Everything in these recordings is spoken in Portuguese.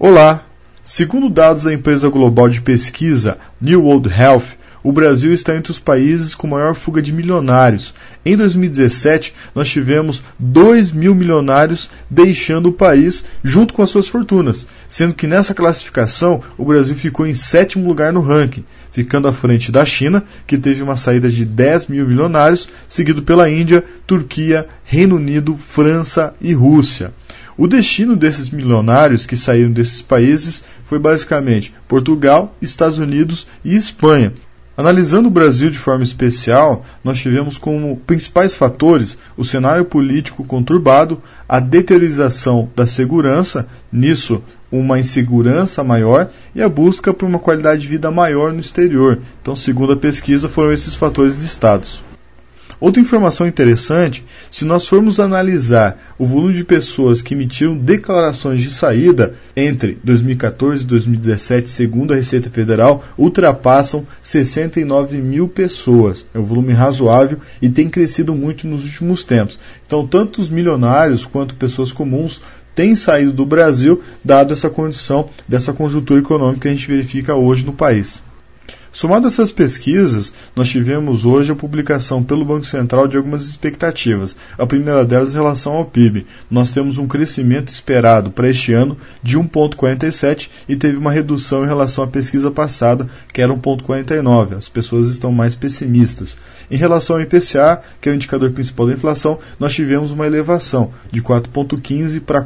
Olá! Segundo dados da empresa global de pesquisa New World Health, o Brasil está entre os países com maior fuga de milionários. Em 2017, nós tivemos 2 mil milionários deixando o país junto com as suas fortunas, sendo que nessa classificação o Brasil ficou em 7º lugar no ranking, ficando à frente da China, que teve uma saída de 10 mil milionários, seguido pela Índia, Turquia, Reino Unido, França e Rússia. O destino desses milionários que saíram desses países foi basicamente Portugal, Estados Unidos e Espanha. Analisando o Brasil de forma especial, nós tivemos como principais fatores o cenário político conturbado, a deteriorização da segurança, nisso uma insegurança maior e a busca por uma qualidade de vida maior no exterior. Então, segundo a pesquisa, foram esses fatores listados. Outra informação interessante, se nós formos analisar o volume de pessoas que emitiram declarações de saída entre 2014 e 2017, segundo a Receita Federal, ultrapassam 69 mil pessoas. É um volume razoável e tem crescido muito nos últimos tempos. Então, tanto os milionários quanto pessoas comuns têm saído do Brasil, dado essa condição, dessa conjuntura econômica que a gente verifica hoje no país. Somado a essas pesquisas, nós tivemos hoje a publicação pelo Banco Central de algumas expectativas. A primeira delas em relação ao PIB. Nós temos um crescimento esperado para este ano de 1,47 e teve uma redução em relação à pesquisa passada, que era 1,49. As pessoas estão mais pessimistas. Em relação ao IPCA, que é o indicador principal da inflação, nós tivemos uma elevação de 4,15 para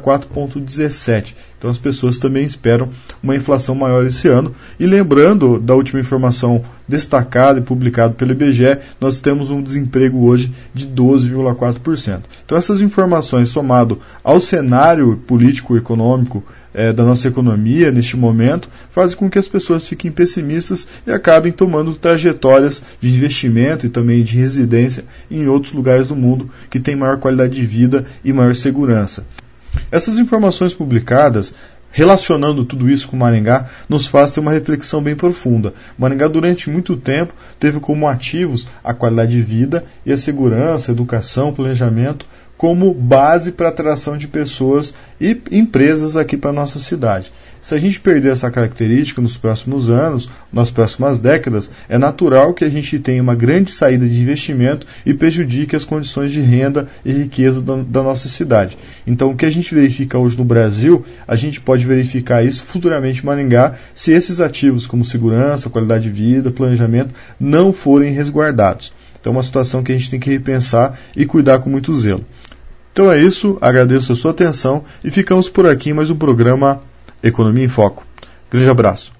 4,17. Então as pessoas também esperam uma inflação maior esse ano. E lembrando da última informação destacada e publicada pelo IBGE, nós temos um desemprego hoje de 12,4%. Então essas informações, somado ao cenário político-econômico da nossa economia neste momento, fazem com que as pessoas fiquem pessimistas e acabem tomando trajetórias de investimento e também de residência em outros lugares do mundo que têm maior qualidade de vida e maior segurança. Essas informações publicadas, relacionando tudo isso com Maringá, nos faz ter uma reflexão bem profunda. Maringá, durante muito tempo, teve como ativos a qualidade de vida e a segurança, a educação, planejamento, como base para a atração de pessoas e empresas aqui para a nossa cidade. Se a gente perder essa característica nos próximos anos, nas próximas décadas, é natural que a gente tenha uma grande saída de investimento e prejudique as condições de renda e riqueza da nossa cidade. Então, o que a gente verifica hoje no Brasil, a gente pode verificar isso futuramente em Maringá, se esses ativos como segurança, qualidade de vida, planejamento, não forem resguardados. Então é uma situação que a gente tem que repensar e cuidar com muito zelo. Então é isso, agradeço a sua atenção e ficamos por aqui em mais um programa Economia em Foco. Grande abraço.